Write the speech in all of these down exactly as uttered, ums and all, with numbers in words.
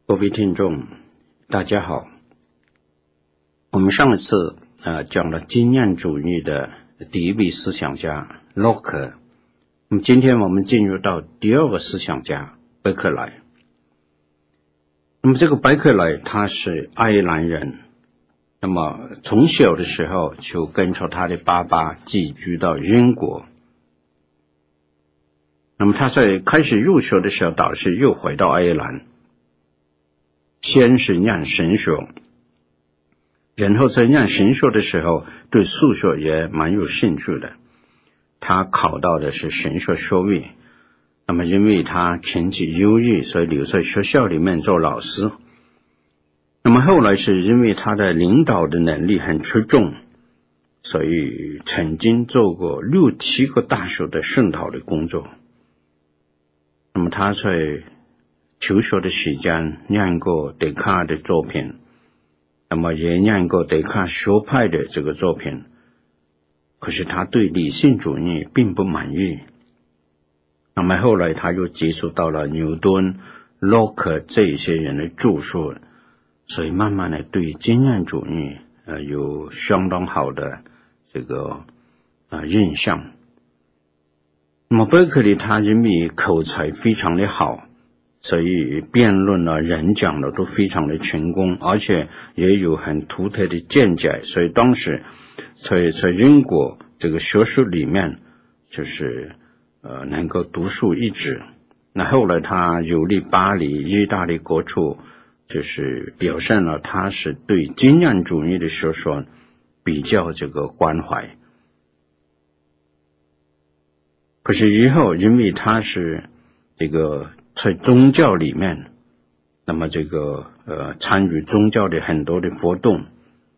各位听众大家好，我们上一次呃讲了经验主义的第一位思想家洛克，那么今天我们进入到第二个思想家伯克莱。那么这个伯克莱他是爱尔兰人，那么从小的时候就跟着他的爸爸寄居到英国，那么他在开始入学的时候导师又回到爱尔兰，先是念神学，然后在念神学的时候对数学也蛮有兴趣的，他考到的是神学学位，那么因为他成绩优异，所以留在学校里面做老师。那么后来是因为他的领导的能力很出众，所以曾经做过六七个大学的圣导的工作。那么他在求学的时间念过笛卡尔的作品，那么也念过笛卡尔学派的这个作品，可是他对理性主义并不满意。那么后来他又接触到了牛顿、洛克这一些人的著述，所以慢慢的对经验主义呃有相当好的这个呃印象。那么伯克利他因为口才非常的好，所以辩论啊、演讲的都非常的成功，而且也有很独特的见解，所以当时在在英国这个学术里面就是呃能够独树一帜。那后来他游历巴黎、意大利各处，就是表现了他是对经验主义的学说比较这个关怀。可是以后因为他是这个在宗教里面，那么这个呃参与宗教的很多的活动，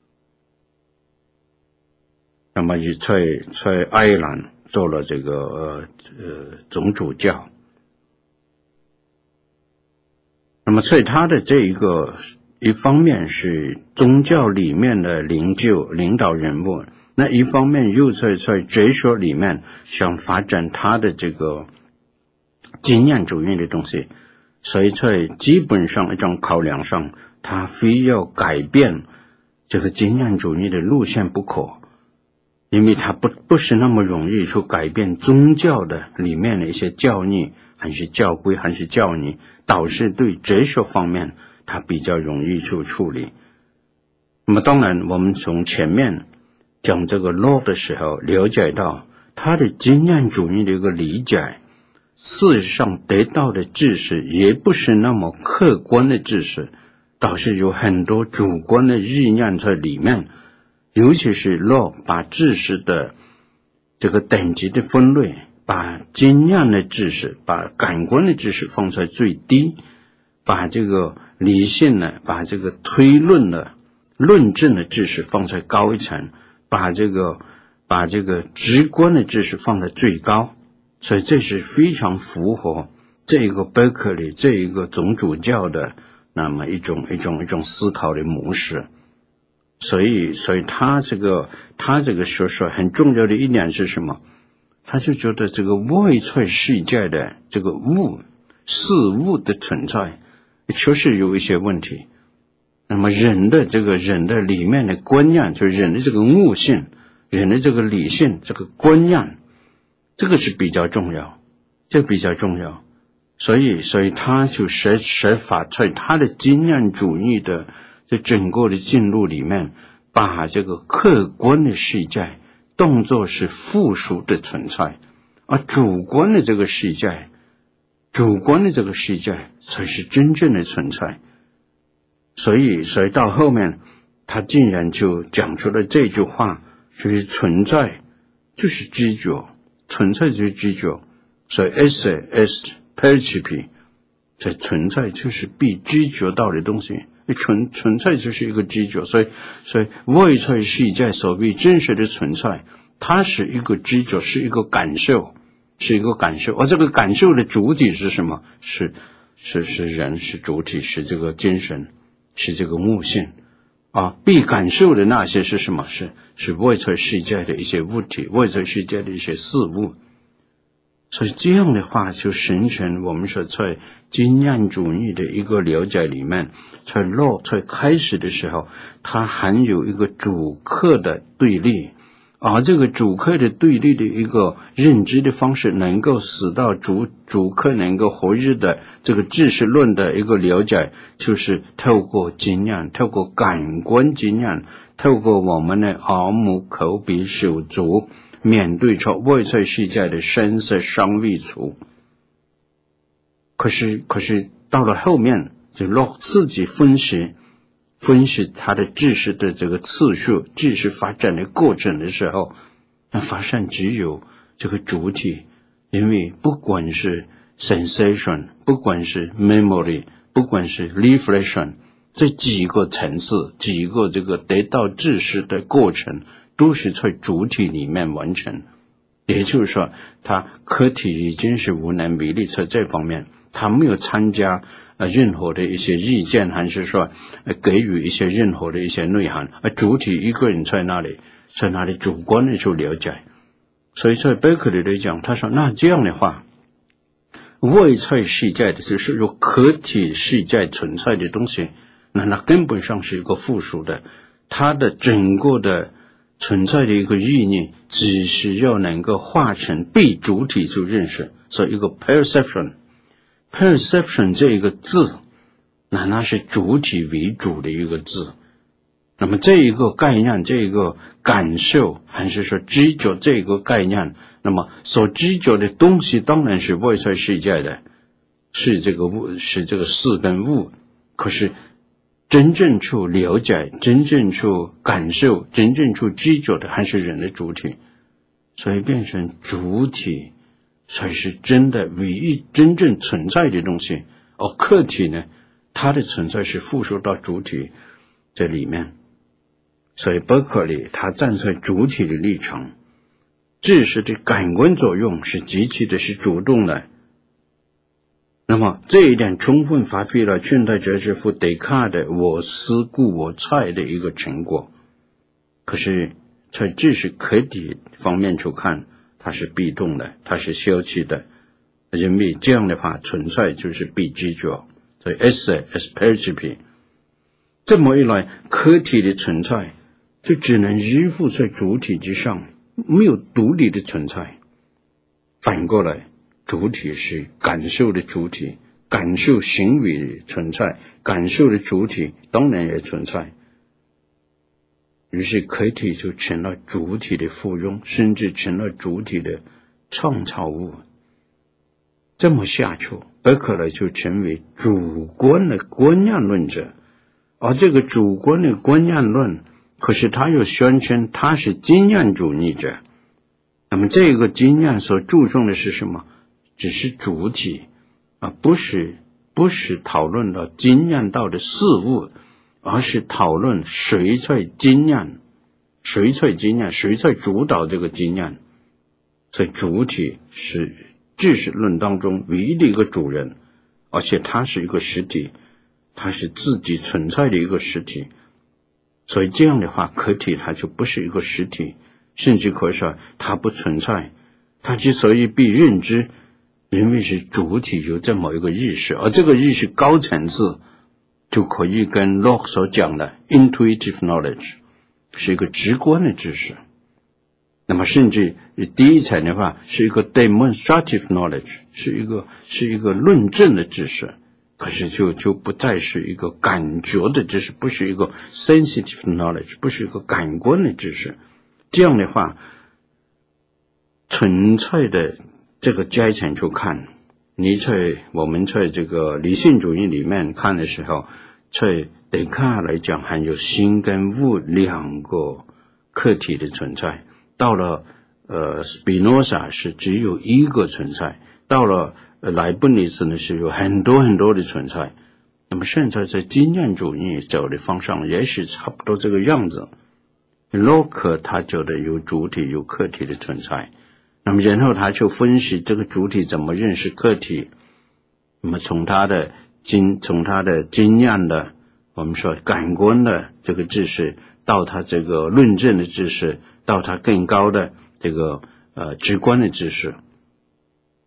那么也在在爱尔兰做了这个呃呃总主教。那么在他的这一个一方面是宗教里面的领袖领导人物，那一方面又在在哲学里面想发展他的这个经验主义的东西，所以在基本上一种考量上，他非要改变这个经验主义的路线不可，因为他不不是那么容易去改变宗教的里面的一些教义，还是教规，还是教义，导致对哲学方面他比较容易去处理。那么当然我们从前面讲这个 law 的时候了解到他的经验主义的一个理解，事实上得到的知识也不是那么客观的知识，倒是有很多主观的意念在里面，尤其是 law 把知识的这个等级的分类，把经验的知识，把感官的知识放在最低，把这个理性呢，把这个推论的论证的知识放在高一层，把这个把这个直观的知识放在最高，所以这是非常符合这一个伯克利这一个总主教的那么一种一种一种思考的模式。所以所以他这个他这个学说很重要的一点是什么？他就觉得这个外在世界的这个物事物的存在确实有一些问题，那么人的这个人的里面的观念，就是人的这个悟性，人的这个理性，这个观念，这个是比较重要，这比较重要。所以所以他就设设法在他的经验主义的这整个的进入里面，把这个客观的世界当作是附属的存在，而主观的这个世界主观的这个世界才是真正的存在。所以所以到后面他竟然就讲出了这句话，就是存在就是知觉，存在就是知觉，所以 esse est percipi， 这存在就是必知觉到的东西，存存在就是一个知觉，所以所以外在世界所谓真实的存在，它是一个知觉，是一个感受，是一个感受，而这个感受的主体是什么？是是是人，是主体，是这个精神，是这个悟性啊。被感受的那些是什么？是是外在世界的一些物体，外在世界的一些事物。 所以这样的话就形成我们说在经验主义的一个了解里面，在洛在开始的时候，它含有一个主客的对立，而这个主客的对立的一个认知的方式，能够使到主主客能够合一的这个知识论的一个了解，就是透过经验，透过感官经验，透过我们的耳目口鼻手足，面对着外在世界的声色香味触。可是可是到了后面，就洛自己分析分析他的知识的这个次数，知识发展的过程的时候，那发现只有这个主体，因为不管是 sensation， 不管是 memory， 不管是 reflection， 这几个层次，几个这个得到知识的过程，都是在主体里面完成。也就是说，他客体已经是无能为力在这方面，他没有参加呃任何的一些意见，还是说、呃、给予一些任何的一些内涵，而主体一个人在那里，在那里主观的去了解。所以在贝克利来讲，他说那这样的话，外在世界的就是有客体世界存在的东西，那那根本上是一个附属的，它的整个的存在的一个意义，只是要能够化成被主体去认识，所以一个 perception perception 这一个字，那那是主体为主的一个字。那么这一个概念，这一个感受，还是说知觉这一个概念，那么所知觉的东西当然是外在世界的，是这个物，是这个事跟物。可是真正去了解，真正去感受，真正去知觉的还是人的主体。所以变成主体才是真的唯一真正存在的东西，而客体呢，它的存在是附属到主体这里面。所以伯克利他站在主体的立场，知识的感官作用是极其的是主动的。那么这一点充分发挥了现代哲学夫笛卡尔的我思故我在的一个成果。可是在知识客体方面去看，它是被动的，它是消极的，因为这样的话存在就是被知觉，所以 esse es percipi。 这么一来，客体的存在就只能依附在主体之上，没有独立的存在。反过来，主体是感受的主体，感受行为的存在，感受的主体当然也存在。于是客体就成了主体的附庸，甚至成了主体的创造物。这么下去，伯克利就成为主观的观念论者。而这个主观的观念论，可是他又宣称他是经验主义者。那么这个经验所注重的是什么？只是主体，而不是不是讨论到经验到的事物，而是讨论谁在经验，谁在经验，谁在主导这个经验。所以主体是知识论当中唯一的一个主人，而且它是一个实体，它是自己存在的一个实体。所以这样的话，客体它就不是一个实体，甚至可以说它不存在。它之所以被认知，因为是主体有这么一个意识，而这个意识高层次就可以跟 Locke 所讲的 intuitive knowledge 是一个直观的知识。那么甚至第一层的话是一个 demonstrative knowledge， 是一个是一个论证的知识。可是就就不再是一个感觉的知识，不是一个 sensitive knowledge， 不是一个感官的知识。这样的话，存在的这个阶层去看，你在我们在这个理性主义里面看的时候，在笛卡尔来讲含有心跟物两个客体的存在，到了呃斯宾诺莎是只有一个存在，到了莱布尼茨呢是有很多很多的存在。那么现在在经验主义走的方向也是差不多这个样子。洛克他觉得有主体有客体的存在，那么然后他就分析这个主体怎么认识客体。那么从他的经从他的经验的我们说感官的这个知识，到他这个论证的知识，到他更高的这个呃直观的知识。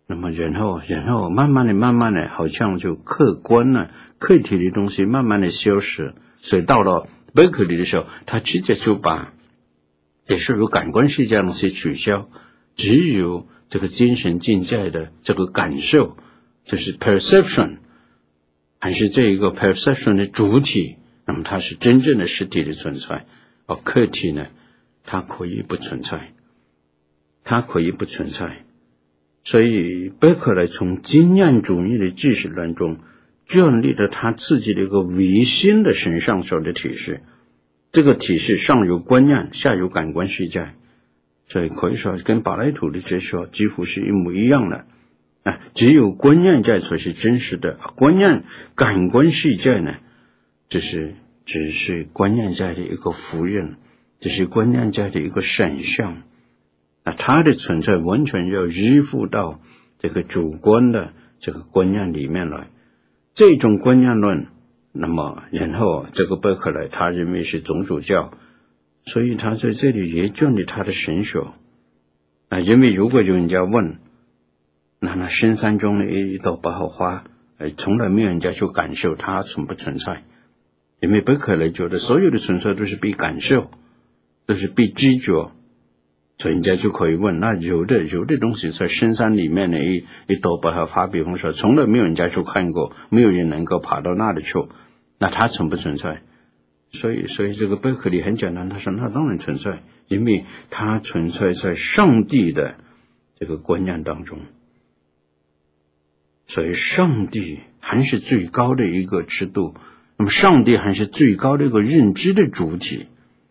那么然后然后慢慢的慢慢的好像就客观了，客体的东西慢慢的消失，所以到了贝克利的时候，他直接就把也是有感官世界的东西取消，只有这个精神境界的这个感受，就是 perception， 还是这一个 perception 的主体，那么它是真正的实体的存在，而客体呢，它可以不存在，它可以不存在。所以贝克莱从经验主义的知识当中建立了他自己的一个唯心的神上说的体系，这个体系上有观念，下有感官世界，所以可以说跟柏拉图的哲学几乎是一模一样的啊。只有观念界才是真实的，观念感官世界呢，只是只是观念界的一个复印，只是观念界的一个闪象。那它的存在完全要依附到这个主观的这个观念里面来，这种观念论，那么然后这个贝克莱他认为是总主教，所以他在这里也建立他的神学啊。因为如果有人家问，那那深山中的一朵百合花，哎，从来没有人家去感受它存不存在，因为贝克莱觉得所有的存在都是被感受，都是被知觉。所以人家就可以问，那有的有的东西在深山里面的一一朵百合花，比方说从来没有人家去看过，没有人能够爬到那里去，那它存不存在？所以所以这个贝克利很简单，他说那当然存在，因为它存在在上帝的这个观念当中，所以上帝还是最高的一个尺度，那么上帝还是最高的一个认知的主体，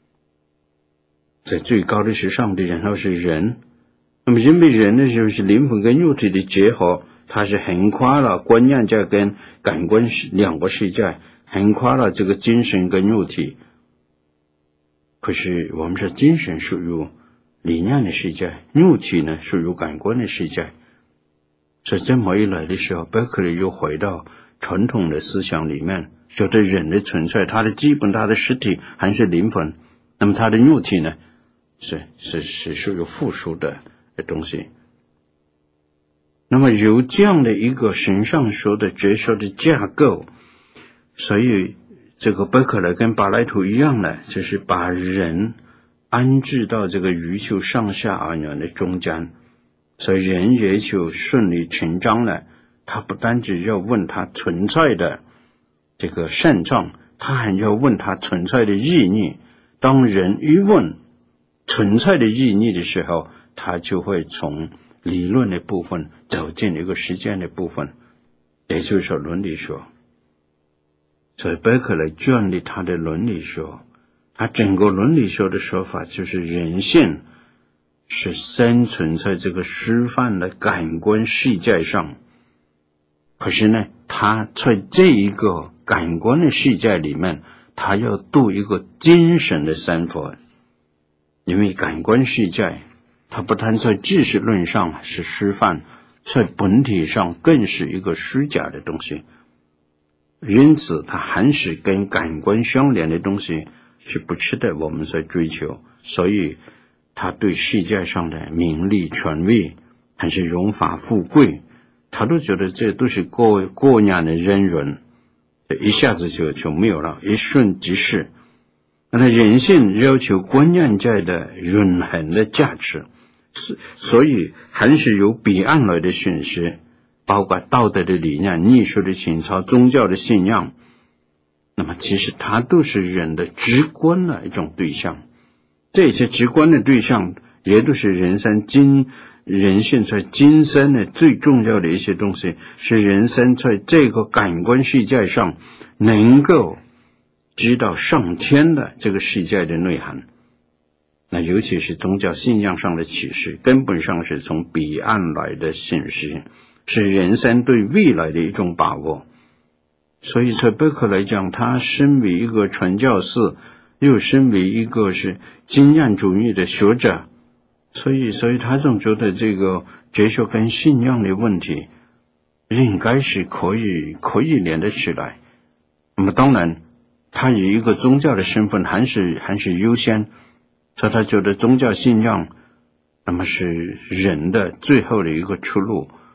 在最高的是上帝，然后是人。那么因为人的时候是灵魂跟肉体的结合，它是横跨了观念界跟感官两个世界，横跨了这个精神跟肉体。可是我们说精神属于理念的世界，肉体呢属于感官的世界。所以这么一来的时候，贝克利又回到传统的思想里面，觉得人的存在，它的基本它的实体还是灵魂，那么它的肉体呢是是是属于附属的东西。那么有这样的一个神上说的哲学的架构，所以这个贝克莱跟柏拉图一样的，就是把人安置到这个宇宙上下而言的中间，所以人也就顺理成章了。他不单只要问他存在的这个现状，他还要问他存在的意义。当人一问存在的意义的时候，他就会从理论的部分走进一个实践的部分，也就是说伦理学。所以贝克莱建立他的伦理学，他整个伦理学的说法就是人性是生存在这个虚幻的感官世界上，可是呢，他在这一个感官的世界里面，他要度一个精神的生活。因为感官世界它不但在知识论上是虚幻，在本体上更是一个虚假的东西，因此它还是跟感官相连的东西是不值得我们在追求。所以他对世界上的名利权位还是荣华富贵，他都觉得这都是过过眼的人人，一下子就就没有了，一瞬即逝。那人性要求观念界的永恒的价值，所以还是由彼岸来的讯息，包括道德的理念、艺术的情操、宗教的信仰，那么其实它都是人的直观的一种对象。这些直观的对象也都是人生今人性在今生的最重要的一些东西，是人生在这个感官世界上能够知道上天的这个世界的内涵。那尤其是宗教信仰上的启示，根本上是从彼岸来的信息，是人生对未来的一种把握。所以在贝克来讲，他身为一个传教士，又身为一个是经验主义的学者，所以所以他总觉得这个哲学跟信仰的问题应该是可以可以连得起来。那么当然他以一个宗教的身份还是还是优先，所以他觉得宗教信仰那么是人的最后的一个出路，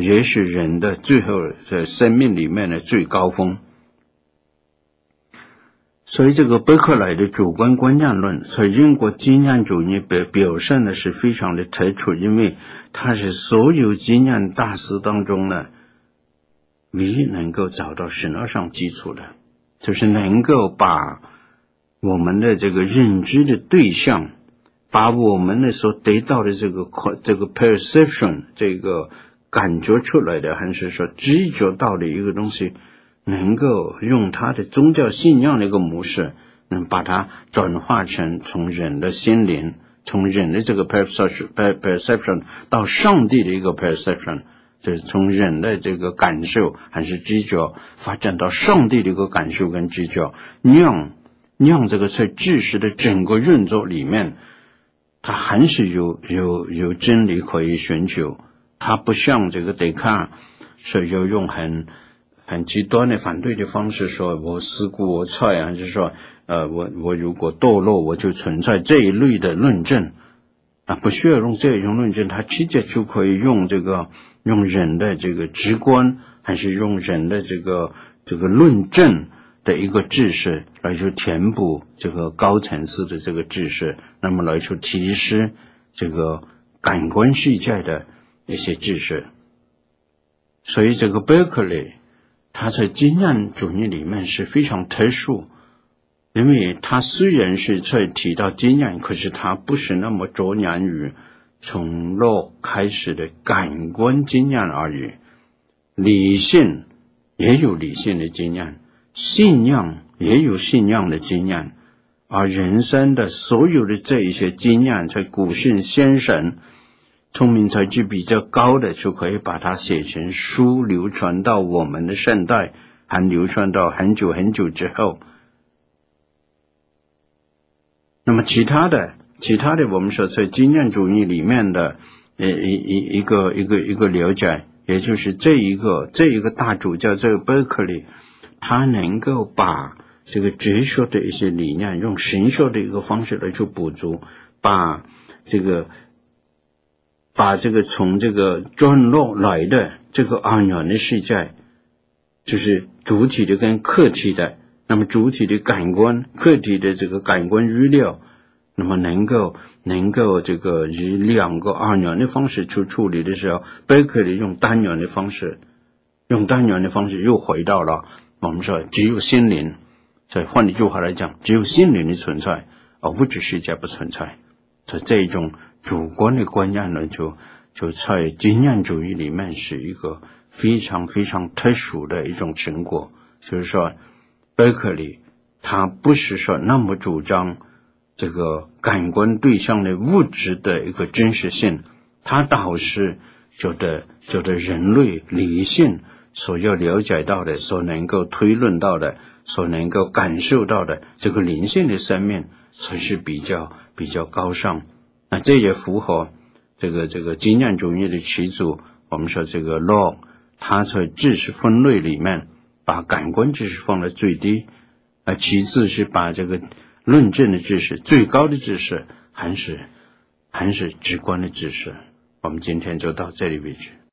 也是人的最后的生命里面的最高峰。所以这个伯克莱的主观观念论，在英国经验主义表表现的是非常的突出，因为他是所有经验大师当中呢唯一能够找到神学上基础的，就是能够把我们的这个认知的对象，把我们的所得到的这个这个 perception 这个感觉出来的，还是说知觉到的一个东西，能够用他的宗教信仰的一个模式，能把它转化成从人的心灵，从人的这个 perception 到上帝的一个 perception， 就是从人的这个感受还是知觉发展到上帝的一个感受跟知觉，让让这个在知识的整个运作里面，它还是有有有真理可以寻求。它不像这个德卡是要用很很极端的反对的方式说，我思故我在，还是说呃我我如果堕落我就存在，这一类的论证啊，不需要用这种论证，他直接就可以用这个用人的这个直观，还是用人的这个这个论证的一个知识来去填补这个高层次的这个知识，那么来去提示这个感官世界的一些知识。所以这个伯克利他在经验主义里面是非常特殊，因为他虽然是在提到经验，可是他不是那么着眼于从肉开始的感官经验而已，理性也有理性的经验，信仰也有信仰的经验，而人生的所有的这一些经验，在古圣先神聪明才智比较高的，就可以把它写成书，流传到我们的现代，还流传到很久很久之后。那么其他的其他的我们说在经验主义里面的一一一个一个一个了解，也就是这一个这一个大主教这个伯克利，他能够把这个哲学的一些理念用神学的一个方式来去补足，把这个把这个从这个转落来的这个安远的世界，就是主体的跟客体的，那么主体的感官，客体的这个感官预料，那么能够能够这个以两个二元的方式去处理的时候，伯克利用单元的方式，用单元的方式又回到了我们说只有心灵，所以换一句话来讲，只有心灵的存在，而物质世界不存在。所以这种主观的观念呢，就就在经验主义里面是一个非常非常特殊的一种成果。就是说伯克利他不是说那么主张这个感官对象的物质的一个真实性，他倒是觉得觉得人类理性所要了解到的，所能够推论到的，所能够感受到的这个灵性的生命才是比较比较高尚。那这也符合这个这个经验主义的始祖，我们说这个 Law， 他在知识分类里面把感官知识放在最低，而其次是把这个论证的知识，最高的知识还是还是直观的知识。我们今天就到这里为止。